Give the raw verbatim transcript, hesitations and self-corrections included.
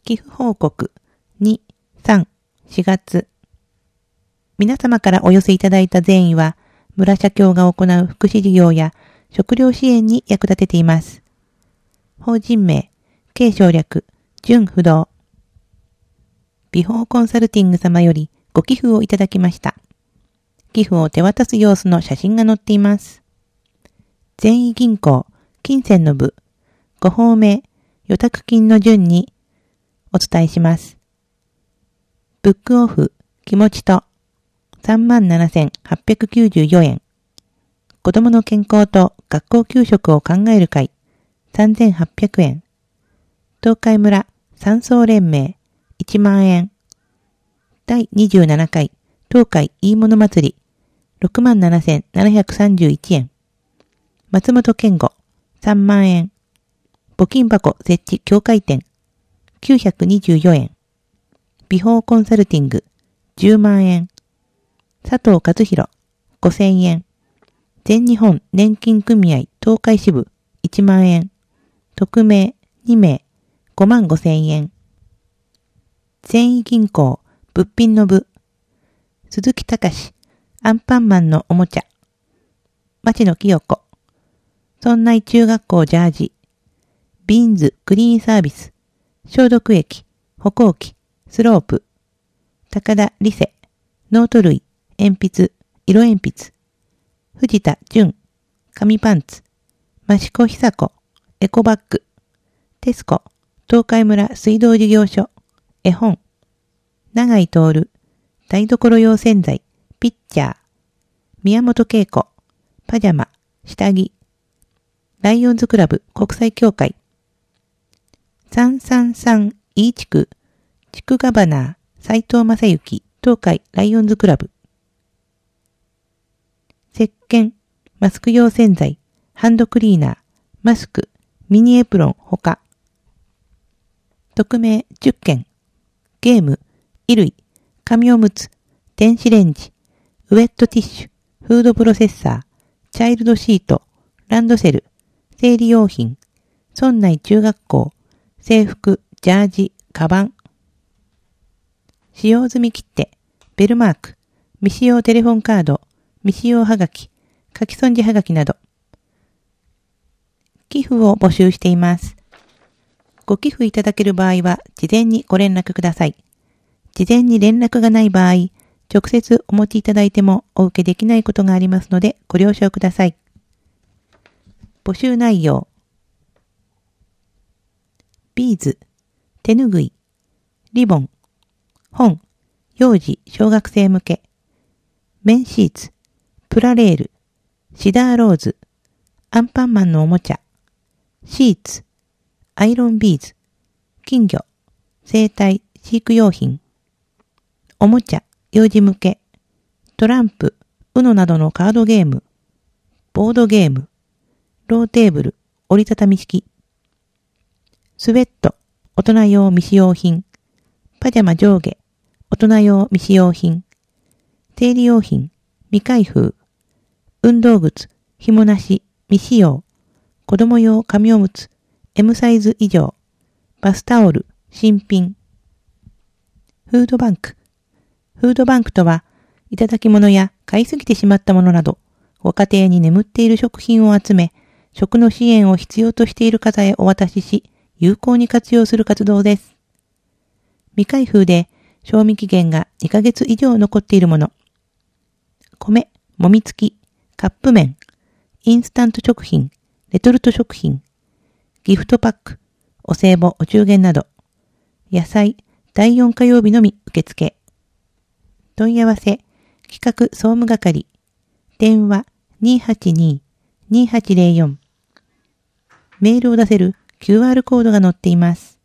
寄付報告に、さん、しがつ。皆様からお寄せいただいた善意は、村社協が行う福祉事業や食料支援に役立てています。法人名、継承略、純不動。美宝コンサルティング様よりご寄付をいただきました。寄付を手渡す様子の写真が載っています。善意銀行、金銭の部、ごほうめい、予託金の順にお伝えします。ブックオフ、気持ちと、さんまんななせんはっぴゃくきゅうじゅうよえん。子供の健康と学校給食を考える会、さんぜんはっぴゃくえん。東海村山荘連盟、いちまんえん。だいにじゅうななかい東海いいもの祭り、ろくまんななせんななひゃくさんじゅういちえん。松本健吾、さんまんえん。募金箱設置協会店、きゅうひゃくにじゅうよえん。美宝コンサルティング、じゅうまんえん。佐藤和弘、ごせんえん。全日本年金組合東海支部、いちまんえん。匿名、にめい、ごまんごせんえん。善意銀行、物品の部。鈴木隆、アンパンマンのおもちゃ。町野清子。村内中学校ジャージ。ビーンズクリーンサービス。消毒液、歩行器、スロープ。高田理瀬。ノート類、鉛筆、色鉛筆。藤田純。紙パンツ。益子久子。エコバッグ。テスコ。東海村水道事業所。絵本。長井徹。台所用洗剤。ピッチャー。宮本恵子。パジャマ。下着。ライオンズクラブ国際協会。さんさんさんイー地区。地区ガバナー。斉藤正幸。東海ライオンズクラブ。石鹸。マスク用洗剤。ハンドクリーナー。マスク。ミニエプロンほか。匿名じゅっけん。ゲーム。衣類。紙おむつ。電子レンジ。ウェットティッシュ。フードプロセッサー。チャイルドシート。ランドセル。生理用品。村内中学校。制服。ジャージ。カバン。使用済み切手。ベルマーク。未使用テレフォンカード。未使用はがき。書き損じはがきなど。寄付を募集しています。ご寄付いただける場合は、事前にご連絡ください。事前に連絡がない場合、直接お持ちいただいてもお受けできないことがありますので、ご了承ください。募集内容。ビーズ、手ぬぐい、リボン、本、幼児、小学生向け、綿シーツ、プラレール、シダーローズ、アンパンマンのおもちゃ、シーツ、アイロンビーズ、金魚、生態、飼育用品、おもちゃ、幼児向け、トランプ、ウノなどのカードゲーム、ボードゲーム、ローテーブル、折りたたみ式、スウェット、大人用未使用品、パジャマ上下、大人用未使用品、生理用品、未開封、運動靴、紐なし、未使用、子供用紙おむつ、M サイズ以上、バスタオル、新品。フードバンク。フードバンクとは、いただき物や買いすぎてしまったものなど、ご家庭に眠っている食品を集め、食の支援を必要としている方へお渡しし、有効に活用する活動です。未開封で、賞味期限がにかげつ以上残っているもの。米、もみつき、カップ麺、インスタント食品、レトルト食品、ギフトパック、お歳暮、お中元など、野菜、だいよん火曜日のみ受付。問い合わせ、企画総務係、電話 にーはちにー にーはちゼロよん。メールを出せる キューアール コードが載っています。